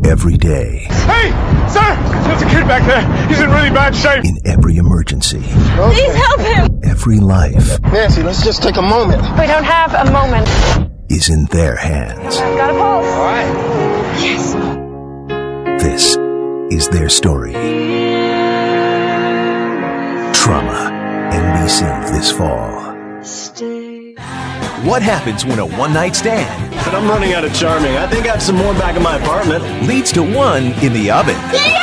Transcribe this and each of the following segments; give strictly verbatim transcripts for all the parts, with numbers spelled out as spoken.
every day. Hey, sir! There's a kid back there. He's in really bad shape. In every emergency. Okay. Please help him! Every life. Nancy, let's just take a moment. We don't have a moment. Is in their hands. I've got a pulse. All right. Yes. This is their story. Trauma. N B C this fall. Stay. What happens when a one-night stand... But I'm running out of charming. I think I have some more back in my apartment. ...leads to one in the oven?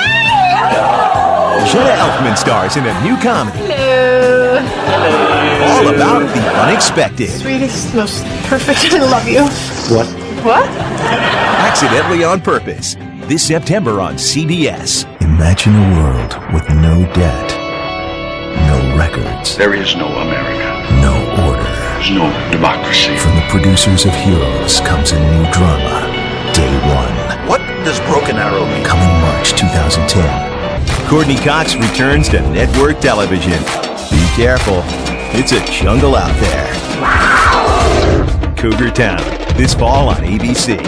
Yay! Jenna Elfman stars in a new comedy. Hello. Hello. All about the unexpected. Sweetest, most perfect, I love you. What? What? Accidentally on Purpose. This September on C B S. Imagine a world with no debt, no records. There is no America. No order. There's no democracy. From the producers of Heroes comes a new drama, Day One. What does Broken Arrow mean? Coming March twenty ten. Courtney Cox returns to network television. Be careful. It's a jungle out there. Cougar Town. This fall on A B C.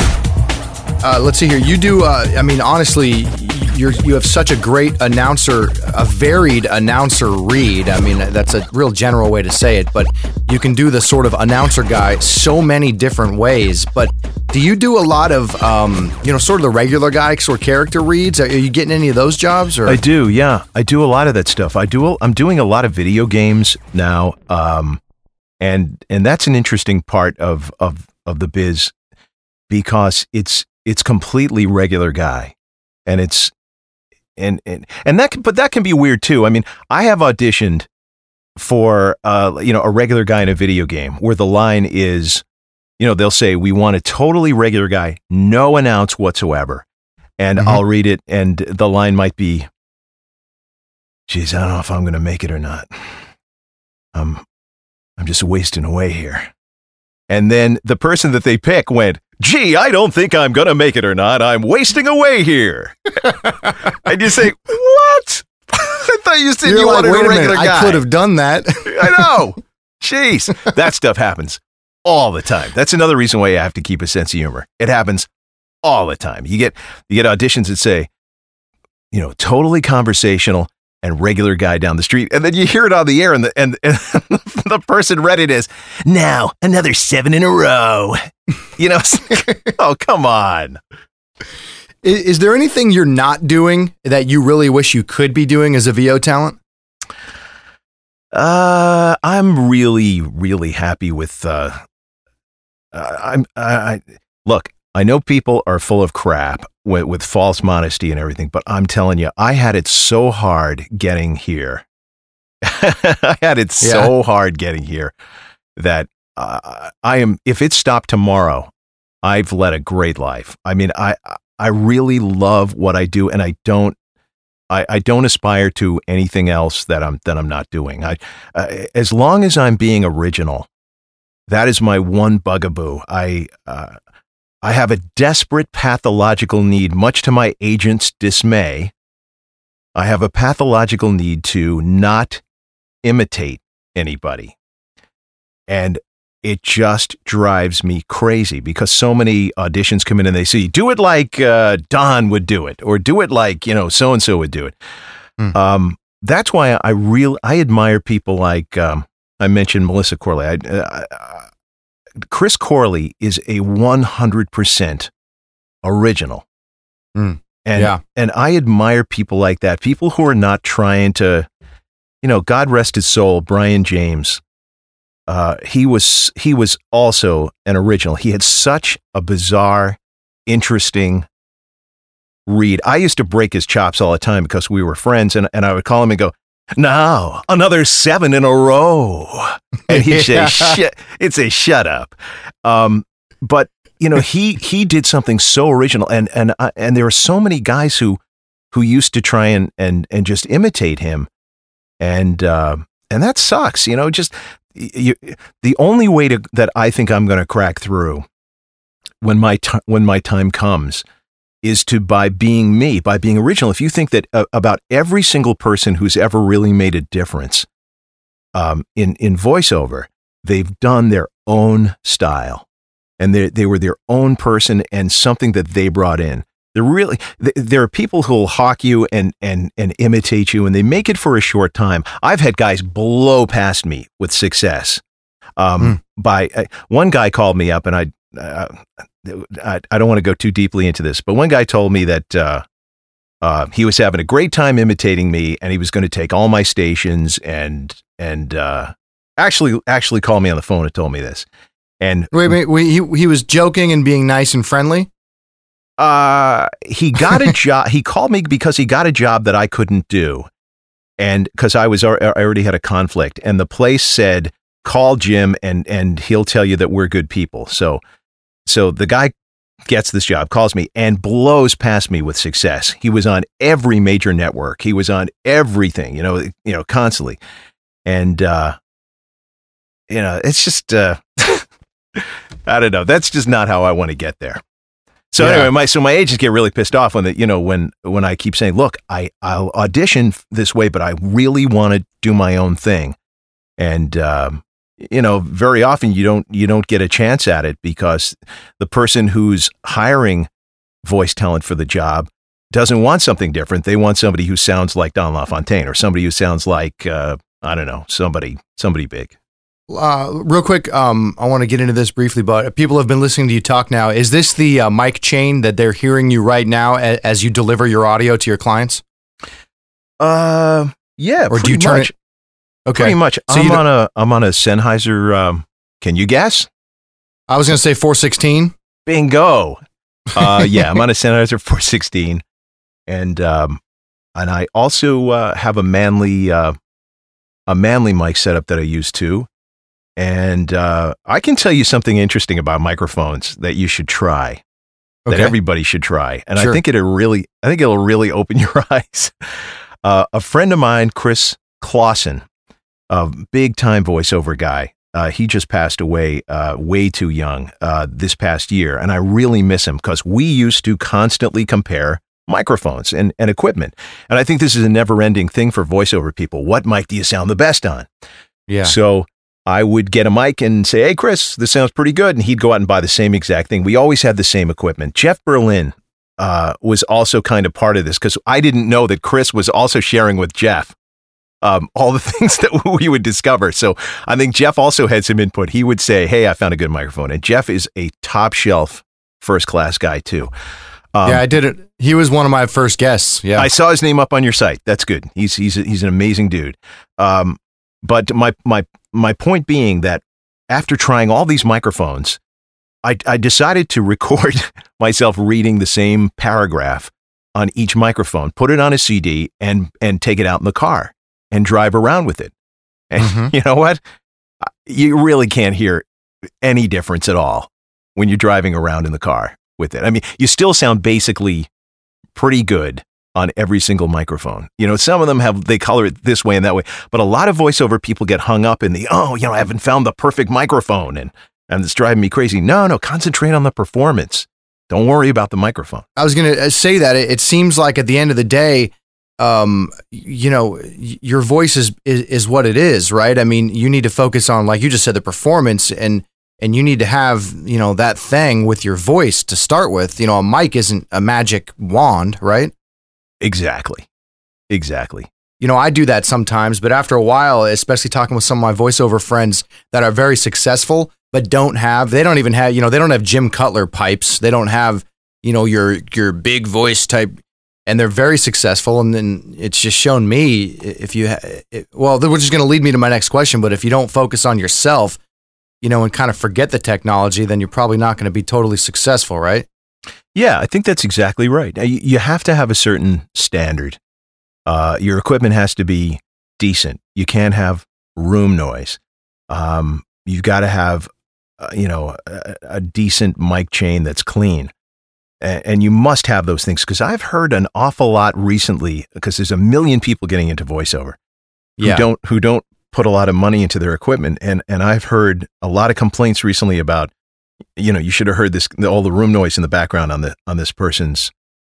Uh, let's see here. You do, uh, I mean, honestly, you're, you have such a great announcer, a varied announcer read. I mean, that's a real general way to say it, but you can do the sort of announcer guy so many different ways. But do you do a lot of, um, you know, sort of the regular guy sort of character reads? Are you getting any of those jobs? Or? I do, yeah. I do a lot of that stuff. I do. I'm doing a lot of video games now, um, and and that's an interesting part of of of the biz because it's it's completely regular guy, and it's and and and that can, but that can be weird too. I mean, I have auditioned for uh you know a regular guy in a video game where the line is, you know, they'll say we want a totally regular guy, no announce whatsoever, and mm-hmm. I'll read it, and the line might be, "Geez, I don't know if I'm going to make it or not. I'm I'm just wasting away here." And then the person that they pick went, "Gee, I don't think I'm going to make it or not. I'm wasting away here." And you say, "What? I thought you said You're you like, wanted wait a a regular minute, guy." I could have done that. I know. Jeez. That stuff happens all the time. That's another reason why you have to keep a sense of humor. It happens all the time. You get you get auditions that say, you know, totally conversational and regular guy down the street, and then you hear it on the air, and the and, and the person read it as, "Now another seven in a row." You know, oh come on. Is, is there anything you're not doing that you really wish you could be doing as a V O talent? Uh, I'm really, really happy with. Uh, uh, I'm. I, I look. I know people are full of crap with, with false modesty and everything, but I'm telling you, I had it so hard getting here. I had it Yeah. so hard getting here that uh, I am. If it stopped tomorrow, I've led a great life. I mean, I I really love what I do, and I don't. I, I don't aspire to anything else that I'm that I'm not doing. I, uh, as long as I'm being original, that is my one bugaboo. I uh, I have a desperate pathological need, much to my agent's dismay. I have a pathological need to not imitate anybody, and it just drives me crazy because so many auditions come in and they say, "Do it like uh, Don would do it," or "Do it like, you know, so and so would do it." Mm. Um, that's why I real I admire people like um, I mentioned Melissa Corley. I, uh, Chris Corley is a one hundred percent original, mm. and yeah. and I admire people like that. People who are not trying to, you know, God rest his soul, Brian James. Uh, he was he was also an original. He had such a bizarre, interesting read. I used to break his chops all the time because we were friends, and, and I would call him and go, "Now another seven in a row," and he'd say, "Shut," it'd say, "Shut up." Um, but you know, he he did something so original, and and uh, and there are so many guys who who used to try and and and just imitate him, and uh, and that sucks. You know, just. You, the only way to that I think I'm going to crack through when my t- when my time comes is to by being me, by being original. If you think that uh, about every single person who's ever really made a difference um, in in voiceover, they've done their own style, and they they were their own person and something that they brought in. They're really, th- there are people who'll hawk you and, and, and imitate you, and they make it for a short time. I've had guys blow past me with success. Um, mm. by uh, one guy called me up, and I, uh, I, I don't want to go too deeply into this, but one guy told me that, uh, uh, he was having a great time imitating me, and he was going to take all my stations and, and, uh, actually, actually called me on the phone and told me this. And wait, wait, wait he, he was joking and being nice and friendly. Uh, he got a job. He called me because he got a job that I couldn't do. And because I was, I already had a conflict, and the place said, call Jim and, and he'll tell you that we're good people. So, so the guy gets this job, calls me, and blows past me with success. He was on every major network. He was on everything, you know, you know, constantly. And, uh, you know, it's just, uh, I don't know. That's just not how I want to get there. So yeah. anyway, my so my agents get really pissed off when the, you know when when I keep saying, look, I I'll audition this way, but I really want to do my own thing, and um, you know, very often you don't you don't get a chance at it because the person who's hiring voice talent for the job doesn't want something different. They want somebody who sounds like Don LaFontaine or somebody who sounds like uh, I don't know somebody somebody big. Uh, real quick, um, I want to get into this briefly, but people have been listening to you talk now. Is this the uh, mic chain that they're hearing you right now as, as you deliver your audio to your clients? Uh, yeah. Or do you turn much. it? Okay, pretty much. So I'm on a I'm on a Sennheiser. Um, can you guess? I was going to say four sixteen. Bingo. Uh, yeah, I'm on a Sennheiser four sixteen, and um, and I also uh, have a Manley uh, a Manley mic setup that I use too. And uh, I can tell you something interesting about microphones that you should try, that okay. everybody should try. And sure. I think it'll really, I think it'll really open your eyes. Uh, a friend of mine, Chris Clausen, a big time voiceover guy, uh, he just passed away uh, way too young uh, this past year. And I really miss him because we used to constantly compare microphones and, and equipment. And I think this is a never ending thing for voiceover people. What mic do you sound the best on? Yeah. So I would get a mic and say, hey, Chris, this sounds pretty good. And he'd go out and buy the same exact thing. We always had the same equipment. Jeff Berlin uh, was also kind of part of this because I didn't know that Chris was also sharing with Jeff um, all the things that we would discover. So I think Jeff also had some input. He would say, hey, I found a good microphone. And Jeff is a top shelf first class guy too. Um, yeah, I did it. He was one of my first guests. Yeah, I saw his name up on your site. That's good. He's he's he's an amazing dude. Um, but my my my point being that after trying all these microphones, I I decided to record myself reading the same paragraph on each microphone, put it on a C D, and and take it out in the car and drive around with it. And mm-hmm. you know what? You really can't hear any difference at all when you're driving around in the car with it. I mean, you still sound basically pretty good on every single microphone. You know, some of them have, they color it this way and that way, but a lot of voiceover people get hung up in the, oh, you know, I haven't found the perfect microphone and, and it's driving me crazy. No, no, concentrate on the performance. Don't worry about the microphone. I was going to say that it, it seems like at the end of the day, um, you know, your voice is, is, is what it is, right? I mean, you need to focus on, like you just said, the performance, and, and you need to have, you know, that thing with your voice to start with. You know, a mic isn't a magic wand, right? Exactly. Exactly. You know, I do that sometimes, but after a while, especially talking with some of my voiceover friends that are very successful, but don't have, they don't even have, you know, they don't have Jim Cutler pipes. They don't have, you know, your, your big voice type, and they're very successful. And then it's just shown me if you, ha- it, well, which is going to lead me to my next question, but if you don't focus on yourself, you know, and kind of forget the technology, then you're probably not going to be totally successful, right? Yeah, I think that's exactly right. You have to have a certain standard. Uh, your equipment has to be decent. You can't have room noise. Um, you've got to have, uh, you know, a, a decent mic chain that's clean. And, and you must have those things, because I've heard an awful lot recently, because there's a million people getting into voiceover who yeah. don't who don't put a lot of money into their equipment. And, and I've heard a lot of complaints recently about, you know, you should have heard this, all the room noise in the background on the, on this person's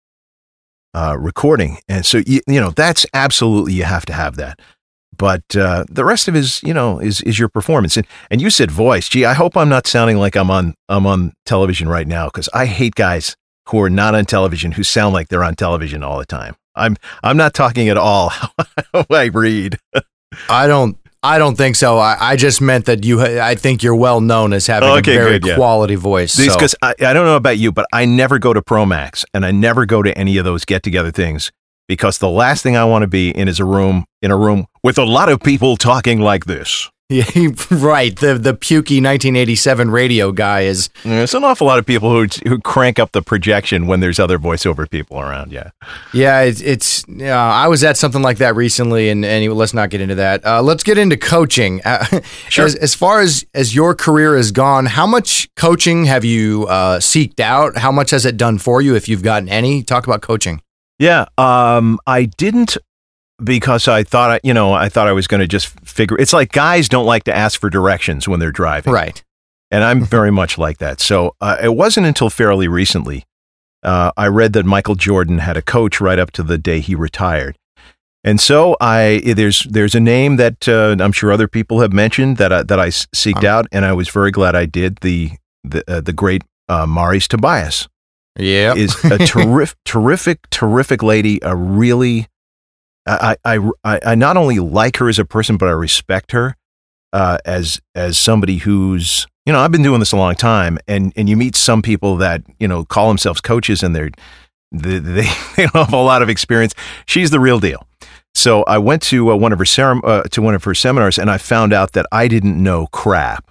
uh, recording. And so, you, you know, that's absolutely, you have to have that. But uh, the rest of it is, you know, is, is your performance. And, and you said voice. Gee, I hope I'm not sounding like I'm on, I'm on television right now, because I hate guys who are not on television who sound like they're on television all the time. I'm I'm not talking at all how I read. I don't I don't think so. I, I just meant that you. I think you're well known as having okay, a very good, yeah. quality voice. Because so. I, I don't know about you, but I never go to Promax and I never go to any of those get together things because the last thing I want to be in is a room in a room with a lot of people talking like this. Yeah, right. The the pukey nineteen eighty-seven radio guy is. There's an awful lot of people who who crank up the projection when there's other voiceover people around. Yeah, yeah. It's, it's uh, I was at something like that recently, and anyway, let's not get into that. Uh, let's get into coaching. Uh, sure. As, as far as as your career has gone, how much coaching have you uh, seeked out? How much has it done for you, if you've gotten any? Talk about coaching. Yeah, um, I didn't. Because I thought, I, you know, I thought I was going to just figure. It's like guys don't like to ask for directions when they're driving, right? And I'm very much like that. So uh, it wasn't until fairly recently uh, I read that Michael Jordan had a coach right up to the day he retired, and so I there's there's a name that uh, I'm sure other people have mentioned that I, that I seeked out, and I was very glad I did. The the uh, the great uh, Maurice Tobias, yeah, is a terrific, terrific, terrific lady. A really I, I, I, I not only like her as a person, but I respect her uh, as as somebody who's, you know, I've been doing this a long time, and, and you meet some people that, you know, call themselves coaches and they're, they, they, they don't have a lot of experience. She's the real deal. So I went to uh, one of her sem- uh, to one of her seminars, and I found out that I didn't know crap.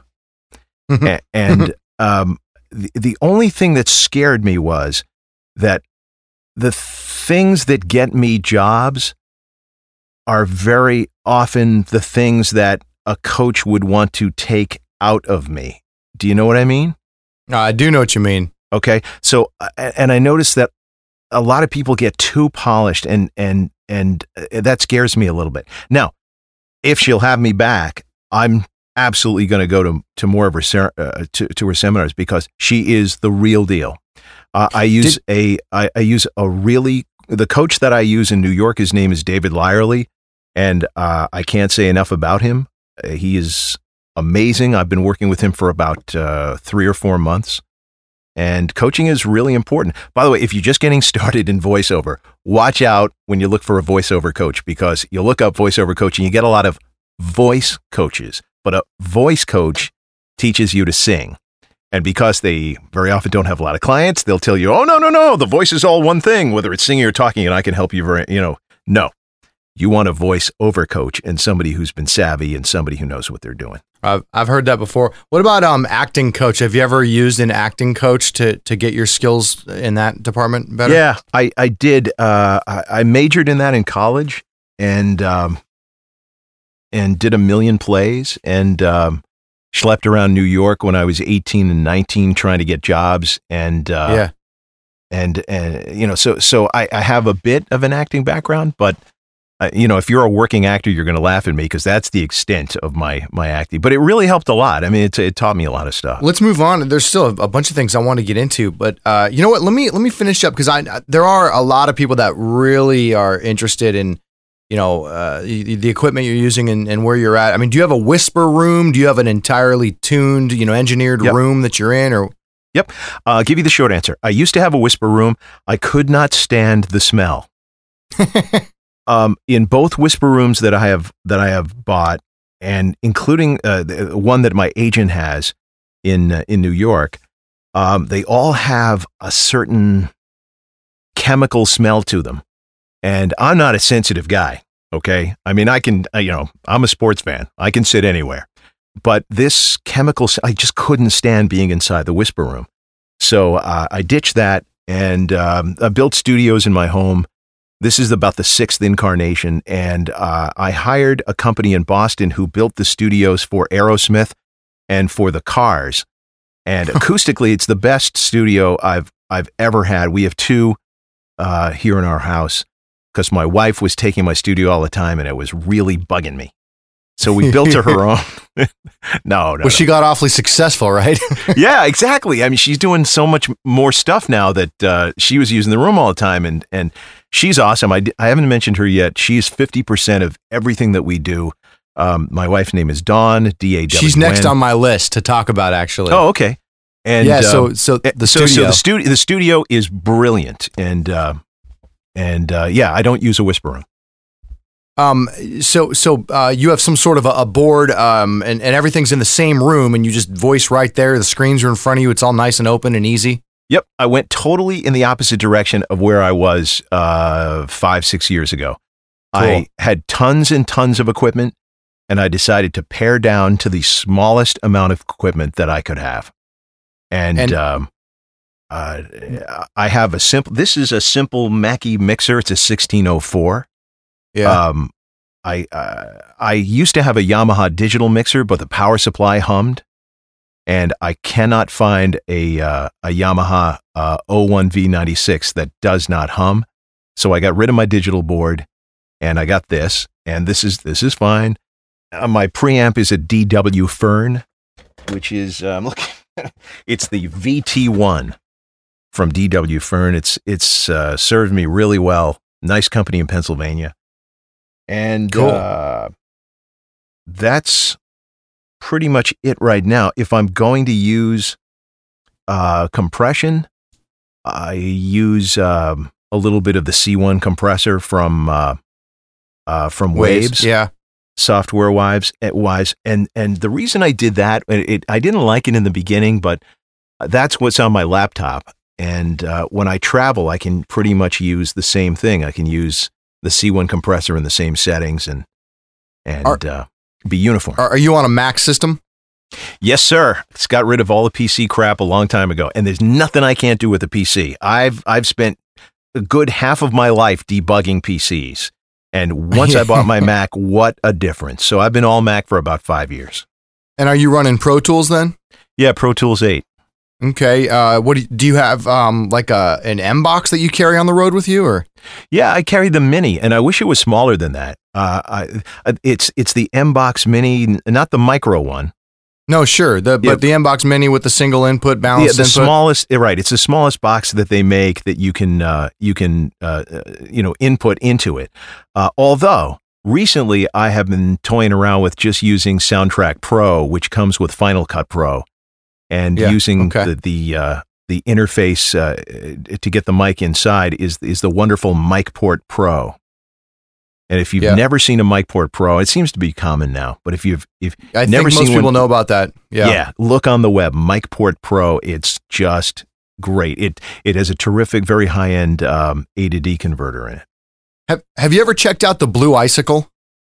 a- and um, the, the only thing that scared me was that the things that get me jobs are very often the things that a coach would want to take out of me. Do you know what I mean? Uh, I do know what you mean. Okay. So, and I noticed that a lot of people get too polished, and, and, and that scares me a little bit. Now, if she'll have me back, I'm absolutely going to go to, to more of her, ser- uh, to, to her seminars, because she is the real deal. Uh, I use Did- a, I, I use a really, the coach that I use in New York, his name is David Lyerly. And uh, I can't say enough about him. Uh, he is amazing. I've been working with him for about uh, three or four months. And coaching is really important. By the way, if you're just getting started in voiceover, watch out when you look for a voiceover coach, because you'll look up voiceover coach and you get a lot of voice coaches. But a voice coach teaches you to sing. And because they very often don't have a lot of clients, they'll tell you, oh, no, no, no, the voice is all one thing, whether it's singing or talking, and I can help you very, you know, no. You want a voice over coach and somebody who's been savvy and somebody who knows what they're doing. I've I've heard that before. What about um acting coach? Have you ever used an acting coach to to get your skills in that department better? Yeah, I I did. Uh, I, I majored in that in college, and um, and did a million plays, and um, schlepped around New York when I was eighteen and nineteen trying to get jobs, and uh, yeah, and and you know, so so I, I have a bit of an acting background, but. Uh, you know, if you're a working actor, you're going to laugh at me because that's the extent of my my acting. But it really helped a lot. I mean, it, it taught me a lot of stuff. Let's move on. There's still a, a bunch of things I want to get into, but uh, you know what? Let me let me finish up, because I there are a lot of people that really are interested in, you know, uh, the, the equipment you're using and, and where you're at. I mean, do you have a whisper room? Do you have an entirely tuned, you know, engineered Yep. room that you're in? Or Yep. Uh, I'll give you the short answer. I used to have a whisper room. I could not stand the smell. Um, in both whisper rooms that I have that I have bought, and including uh, the one that my agent has in uh, in New York, um, they all have a certain chemical smell to them. And I'm not a sensitive guy. Okay, I mean, I can, uh, you know, I'm a sports fan. I can sit anywhere, but this chemical, I just couldn't stand being inside the whisper room. So uh, I ditched that, and um, I built studios in my home. This is about the sixth incarnation, and uh, I hired a company in Boston who built the studios for Aerosmith and for the Cars. And acoustically, it's the best studio I've I've ever had. We have two uh, here in our house because my wife was taking my studio all the time, and it was really bugging me. So we built her her own. no, no. Well, she no. got awfully successful, right? Yeah, exactly. I mean, she's doing so much more stuff now that uh, she was using the room all the time, and and she's awesome. I, I haven't mentioned her yet. She's fifty percent of everything that we do. Um, my wife's name is Dawn, D A W N. She's next on my list to talk about, actually. Oh, okay. And yeah, so um, so the so, studio. so the studio the studio is brilliant, and uh, and uh, yeah, I don't use a whisper room. Um, so, so, uh, you have some sort of a, a board, um, and, and everything's in the same room and you just voice right there. The screens are in front of you. It's all nice and open and easy. Yep. I went totally in the opposite direction of where I was, uh, five, six years ago. Cool. I had tons and tons of equipment, and I decided to pare down to the smallest amount of equipment that I could have. And, And- um, uh, I have a simple, this is a simple Mackie mixer. It's a sixteen oh four. Yeah. Um, I uh, I used to have a Yamaha digital mixer, but the power supply hummed, and I cannot find a uh, a Yamaha uh, oh one V ninety-six that does not hum. So I got rid of my digital board, and I got this, and this is this is fine. Uh, my preamp is a D W Fern, which is um, look, it's the V T one from D W Fern. It's it's uh, served me really well. Nice company in Pennsylvania. And Cool. uh, that's pretty much it right now. If I'm going to use uh, compression, I use um, a little bit of the C one compressor from uh, uh, from Waves, Yeah. software wise, wise. And and the reason I did that, it, it, I didn't like it in the beginning, but that's what's on my laptop. And uh, when I travel, I can pretty much use the same thing. I can use the C one compressor in the same settings and and Are- uh, be uniform. Are, are you on a Mac system? Yes, sir. It's got rid of all the P C crap a long time ago, and there's nothing I can't do with a P C. I've I've spent a good half of my life debugging P Cs, and once I bought my Mac, what a difference! So I've been all Mac for about five years. And are you running Pro Tools then? Yeah, Pro Tools eight. Okay. Uh, what do you, do you have? Um, like a an M box that you carry on the road with you, or? Yeah, I carry the Mini, and I wish it was smaller than that. Uh, I, it's it's the M Box Mini, not the micro one. No, sure. The Yeah. but the M box Mini with the single input Yeah, balanced the input. smallest. eh, Right, it's the smallest box that they make that you can uh, you can uh, uh, you know input into it. Uh, although recently I have been toying around with just using Soundtrack Pro, which comes with Final Cut Pro, and Yeah, using okay. the the uh, the interface uh, to get the mic inside is is the wonderful MicPort Pro. And if you've Yeah. never seen a MicPort Pro, it seems to be common now. But if you've if I never think most seen people one, know about that. Yeah. yeah, look on the web, MicPort Pro. It's just great. It it has a terrific, very high end um, A to D converter in it. Have Have you ever checked out the Blue Icicle?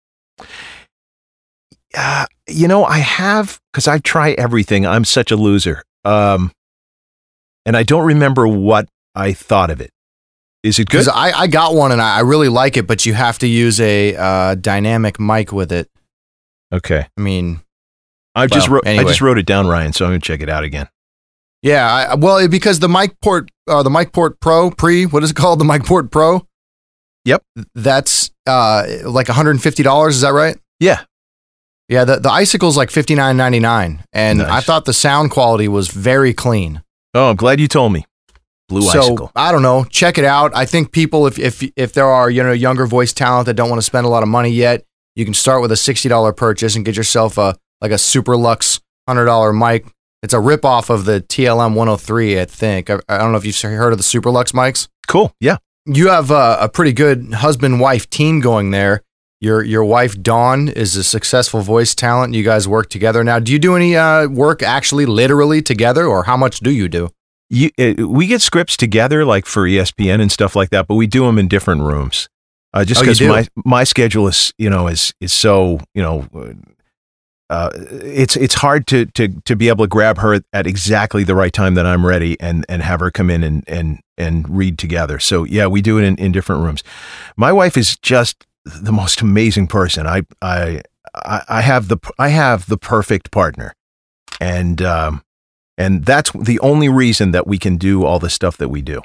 Uh, you know, I have because I try everything. I'm such a loser, um, and I don't remember what I thought of it. Is it good? Because I, I got one and I, I really like it, but you have to use a uh, dynamic mic with it. Okay, I mean, I just well, wrote. I anyway. just wrote it down, Ryan. So I'm gonna check it out again. yeah. I, well, it, because the MicPort, uh, the MicPort Pro Pre, what is it called? The MicPort Pro. Yep. That's uh, like one hundred fifty dollars. Is that right? Yeah. Yeah. The the Icicle's like fifty-nine ninety-nine, and Nice. I thought the sound quality was very clean. Oh, I'm glad you told me. Blue so Icicle. I don't know. Check it out. I think people, if if if there are you know younger voice talent that don't want to spend a lot of money yet, you can start with a sixty dollar purchase and get yourself a like a Super Lux one hundred dollar mic. It's a ripoff of the T L M one oh three, I think. I, I don't know if you've heard of the Super Lux mics. Cool. Yeah. You have a, a pretty good husband wife team going there. Your your wife Dawn is a successful voice talent. You guys work together now. Do you do any uh, work actually, literally together, or how much do you do? You, uh, we get scripts together, like for E S P N and stuff like that, but we do them in different rooms. Uh, just Oh, you because do? my my schedule is you know is is so you know. Uh, it's it's hard to, to to be able to grab her at exactly the right time that I'm ready and, and have her come in and, and, and read together. So yeah, we do it in, in different rooms. My wife is just the most amazing person. I I I I have the I have the perfect partner, and um and that's the only reason that we can do all the stuff that we do.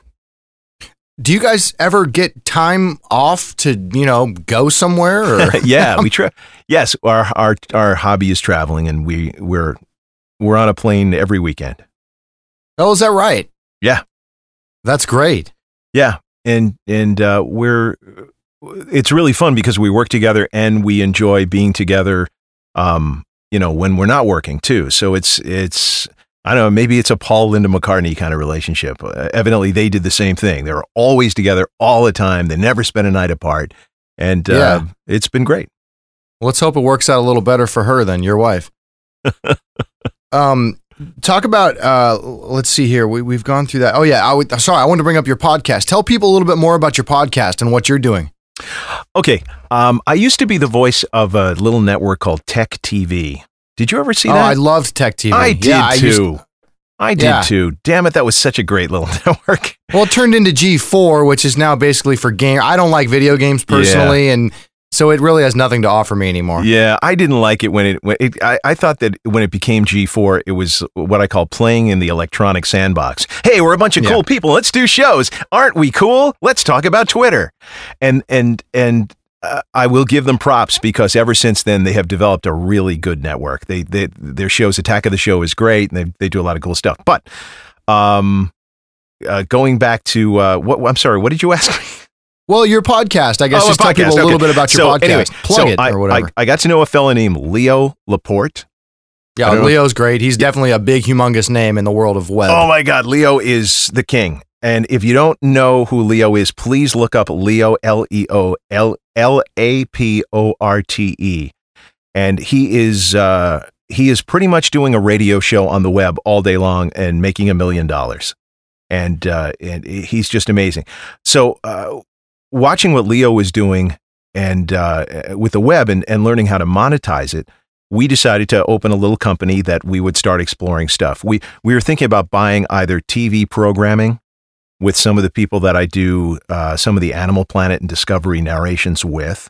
Do you guys ever get time off to, you know, go somewhere? Or Yeah, we try. Yes, our our our hobby is traveling, and we we're we're on a plane every weekend. Oh, is that right? Yeah. That's great. Yeah, and and uh, we're it's really fun because we work together and we enjoy being together. Um, you know, when we're not working too. So it's it's I don't know, maybe it's a Paul Linda McCartney kind of relationship. Uh, evidently, they did the same thing. They were always together all the time. They never spent a night apart. And uh, Yeah. it's been great. Let's hope it works out a little better for her than your wife. um, talk about, uh, let's see here. We, we've gone through that. Oh, yeah. I would, sorry, I wanted to bring up your podcast. Tell people a little bit more about your podcast and what you're doing. Okay. Um, I used to be the voice of a little network called Tech T V. Did you ever see Oh, that? I loved Tech T V. I did Yeah, I used- too. I did Yeah. too. Damn it, that was such a great little network. Well, it turned into G four, which is now basically for game. I don't like video games personally, and so it really has nothing to offer me anymore. Yeah, I didn't like it when it. When it I, I thought that when it became G four, it was what I call playing in the electronic sandbox. Hey, we're a bunch of Yeah. cool people. Let's do shows. Aren't we cool? Let's talk about Twitter. And and and uh, I will give them props because ever since then they have developed a really good network. They they their shows, Attack of the Show, is great, and they they do a lot of cool stuff. But um, uh, going back to uh, what I'm sorry, what did you ask me? Well, your podcast, I guess, Oh, just a tell podcast, people a little okay. bit about your So, podcast. anyway, Plug so it I, or whatever. I, I got to know a fella named Leo Laporte. I yeah, don't know. Leo's great. He's definitely a big, humongous name in the world of web. Oh my God, Leo is the king. And if you don't know who Leo is, please look up Leo, L E O L L A P O R T E. And he is uh, he is pretty much doing a radio show on the web all day long and making a million dollars. And uh, and he's just amazing. So uh, watching what Leo was doing and uh, with the web and, and learning how to monetize it, we decided to open a little company that we would start exploring stuff. We we were thinking about buying either T V programming with some of the people that I do uh, some of the Animal Planet and Discovery narrations with,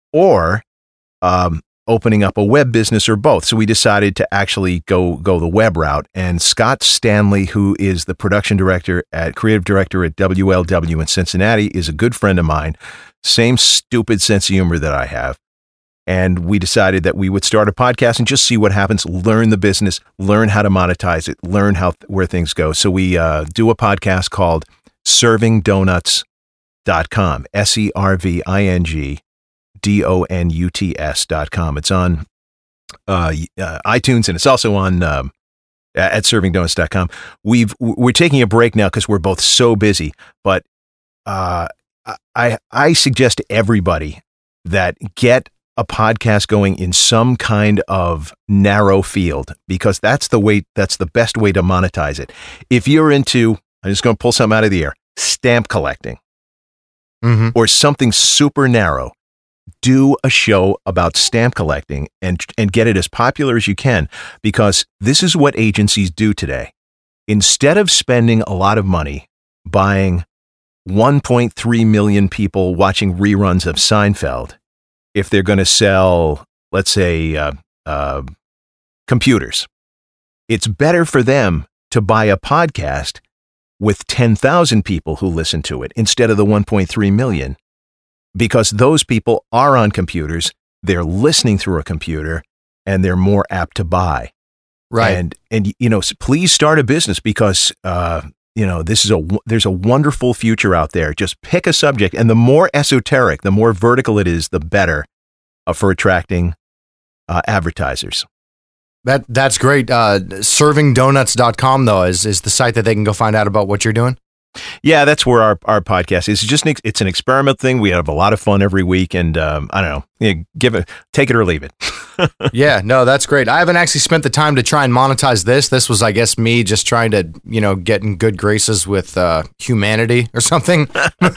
or um, opening up a web business, or both. So we decided to actually go go the web route. And Scott Stanley, who is the production director at creative director at W L W in Cincinnati, is a good friend of mine. Same stupid sense of humor that I have. And we decided that we would start a podcast and just see what happens, learn the business, learn how to monetize it, learn how where things go. So we uh, do a podcast called serving donuts dot com, S E R V I N G D O N U T S dot com. It's on uh, uh, iTunes, and it's also on um, at serving donuts dot com. We've, we're taking a break now because we're both so busy, but uh, I, I suggest to everybody that get a podcast going in some kind of narrow field, because that's the way, that's the best way to monetize it. If you're into, I'm just going to pull something out of the air, stamp collecting Mm-hmm. or something super narrow, do a show about stamp collecting and, and get it as popular as you can, because this is what agencies do today. Instead of spending a lot of money buying one point three million people watching reruns of Seinfeld, if they're going to sell, let's say, uh, uh, computers, it's better for them to buy a podcast with ten thousand people who listen to it instead of the one point three million, because those people are on computers, they're listening through a computer, and they're more apt to buy. Right. And, and you know, please start a business, because, uh, you know, this is a, there's a wonderful future out there. Just pick a subject, and the more esoteric, the more vertical it is, the better uh, for attracting uh, advertisers. That That's great. Uh, serving donuts dot com, though, is, is the site that they can go find out about what you're doing. Yeah, that's where our, our podcast is. It's just an, ex- it's an experiment thing. We have a lot of fun every week, and um, I don't know, you know, give it, take it or leave it. Yeah, no, that's great. I haven't actually spent the time to try and monetize this. This was, I guess, me just trying to, you know, get in good graces with uh, humanity or something.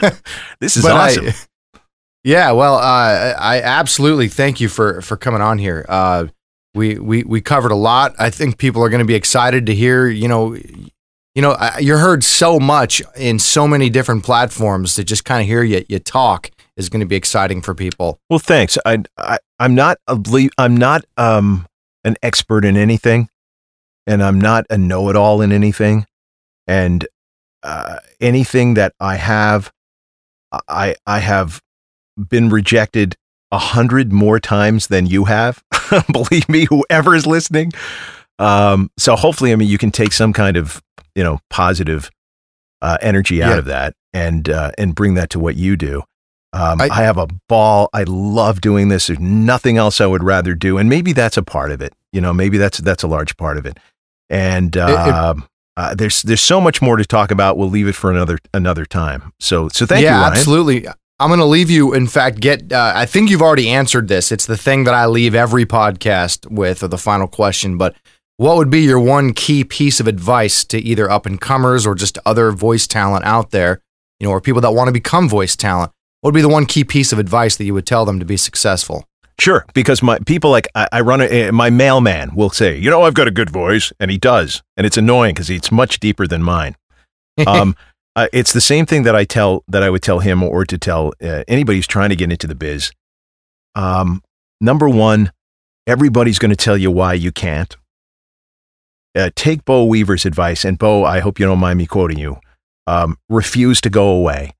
This is But I- awesome. Yeah, well, uh, I absolutely thank you for, for coming on here. Uh, we, we we covered a lot. I think people are going to be excited to hear. You know, you know, I- you're heard so much in so many different platforms that just kind of hear you you talk is going to be exciting for people. Well, thanks. I, I I'm not a ble- I'm not um an expert in anything, and I'm not a know-it-all in anything, and uh, anything that I have, I I have been rejected a hundred more times than you have. Believe me, whoever is listening. Um, so hopefully, I mean, you can take some kind of, you know, positive uh, energy out Yeah. of that, and uh, and bring that to what you do. Um, I, I- I have a ball. I love doing this. There's nothing else I would rather do, and maybe that's a part of it. You know, maybe that's that's a large part of it. And uh, it, it, uh, there's there's so much more to talk about. We'll leave it for another another time. So so thank yeah, you, Ryan. Absolutely. I'm going to leave you, in fact, get, uh, I think you've already answered this. It's the thing that I leave every podcast with, or the final question, but what would be your one key piece of advice to either up-and-comers or just other voice talent out there, you know, or people that want to become voice talent? What would be the one key piece of advice that you would tell them to be successful? Sure, because my people like, I, I run a, my mailman will say, you know, I've got a good voice, and he does, and it's annoying because it's much deeper than mine. Um Uh, it's the same thing that I tell that I would tell him or to tell uh, anybody who's trying to get into the biz. Um, number one, everybody's going to tell you why you can't. Uh, take Bo Weaver's advice, and Bo, I hope you don't mind me quoting you. Um, refuse to go away.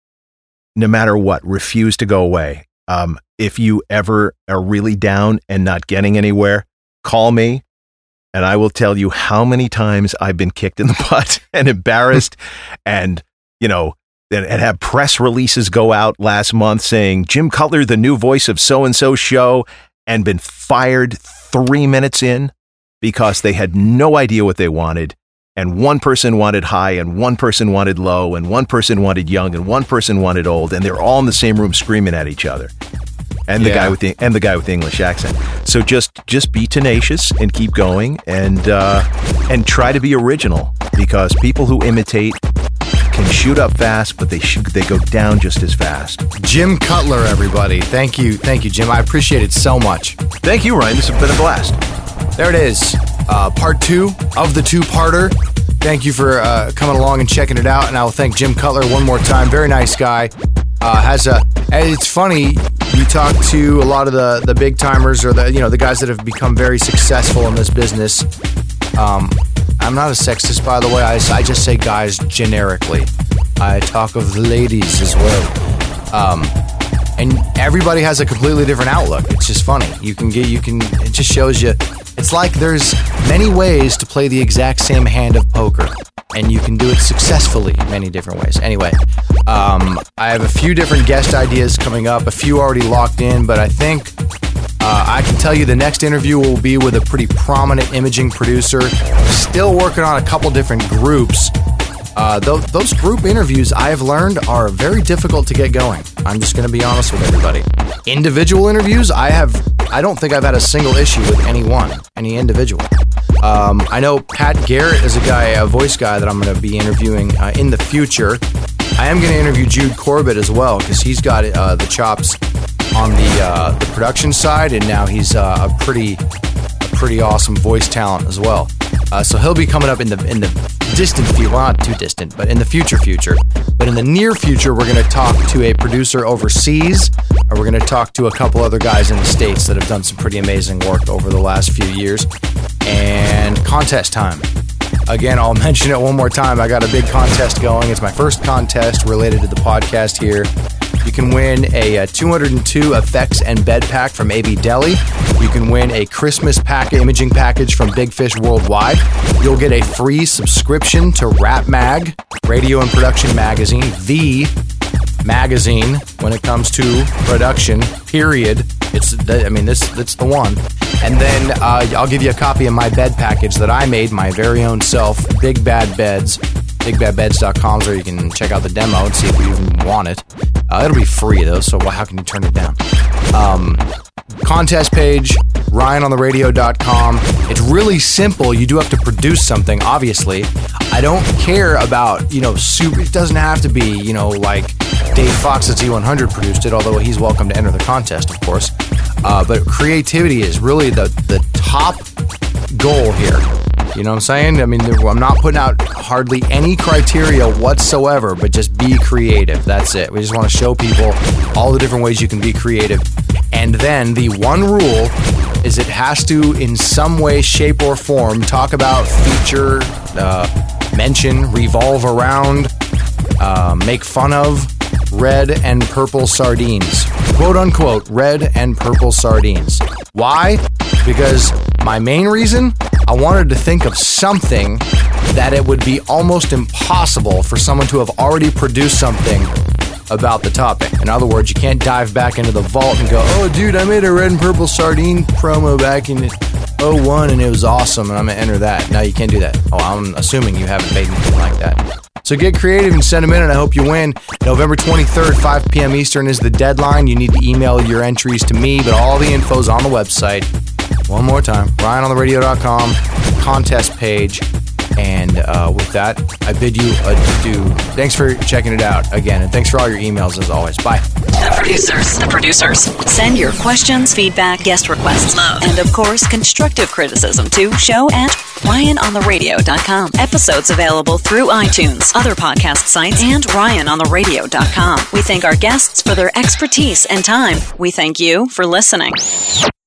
No matter what, refuse to go away. Um, if you ever are really down and not getting anywhere, call me. And I will tell you how many times I've been kicked in the butt and embarrassed and, you know, and, and have press releases go out last month saying Jim Cutler, the new voice of so-and-so show, and been fired three minutes in because they had no idea what they wanted. And one person wanted high and one person wanted low and one person wanted young and one person wanted old. And they're all in the same room screaming at each other. And the yeah. guy with the and the guy with the English accent. So just just be tenacious and keep going, and uh, and try to be original, because people who imitate can shoot up fast, but they shoot they go down just as fast. Jim Cutler, everybody, thank you, thank you, Jim. I appreciate it so much. Thank you, Ryan. This has been a blast. There it is, uh, part two of the two-parter. Thank you for uh, coming along and checking it out, and I will thank Jim Cutler one more time. Very nice guy. Uh, has a. It's funny. You talk to a lot of the, the big timers, or the you know the guys that have become very successful in this business. Um, I'm not a sexist, by the way. I, I just say guys generically. I talk of the ladies as well. Um, and everybody has a completely different outlook. It's just funny. You can get. You can. It just shows you. It's like there's many ways to play the exact same hand of poker, and you can do it successfully in many different ways. Anyway, um, I have a few different guest ideas coming up, a few already locked in, but I think uh, I can tell you the next interview will be with a pretty prominent imaging producer, still working on a couple different groups. Uh, th- those group interviews, I have learned, are very difficult to get going. I'm just going to be honest with everybody. Individual interviews, I have, I don't think I've had a single issue with any one, any individual. Um, I know Pat Garrett is a guy, a voice guy that I'm going to be interviewing uh, in the future. I am going to interview Jude Corbett as well, because he's got uh, the chops on the uh, the production side, and now he's uh, a pretty a pretty awesome voice talent as well. Uh, so he'll be coming up in the in the distant future, well, not too distant, but in the future future. But in the near future, we're going to talk to a producer overseas, or we're going to talk to a couple other guys in the States that have done some pretty amazing work over the last few years. And contest time. Again, I'll mention it one more time. I got a big contest going. It's my first contest related to the podcast here. You can win a, a two oh two effects and bed pack from A B Deli. You can win a Christmas pack imaging package from Big Fish Worldwide. You'll get a free subscription to Rap Mag, Radio and Production Magazine, the magazine when it comes to production, period. It's the, I mean, this it's the one. And then uh, I'll give you a copy of my bed package that I made, my very own self, Big Bad Beds, big bad beds dot com, or you can check out the demo and see if you even want it. Uh, it'll be free, though, so how can you turn it down? Um, contest page, ryan on the radio dot com. It's really simple. You do have to produce something, obviously. I don't care about, you know, super, it doesn't have to be, you know, like Dave Fox at Z one hundred produced it, although he's welcome to enter the contest, of course. Uh, but creativity is really the, the top goal here. You know what I'm saying? I mean, I'm not putting out hardly any criteria whatsoever, but just be creative. That's it. We just want to show people all the different ways you can be creative. And then the one rule is it has to, in some way, shape, or form, talk about, feature, uh, mention, revolve around, uh, make fun of red and purple sardines. Quote unquote, red and purple sardines. Why? Because my main reason, I wanted to think of something that it would be almost impossible for someone to have already produced something about the topic. In other words, you can't dive back into the vault and go, oh, dude, I made a red and purple sardine promo back in oh one and it was awesome and I'm going to enter that. No, you can't do that. Oh, I'm assuming you haven't made anything like that. So get creative and send them in, and I hope you win. November twenty-third, five p.m. Eastern is the deadline. You need to email your entries to me, but all the info's on the website. One more time, ryan on the radio dot com, contest page. And uh, with that, I bid you adieu. Thanks for checking it out again, and thanks for all your emails as always. Bye. The producers, the producers. Send your questions, feedback, guest requests, love, and of course, constructive criticism to show at ryan on the radio dot com. Episodes available through iTunes, other podcast sites, and ryan on the radio dot com. We thank our guests for their expertise and time. We thank you for listening.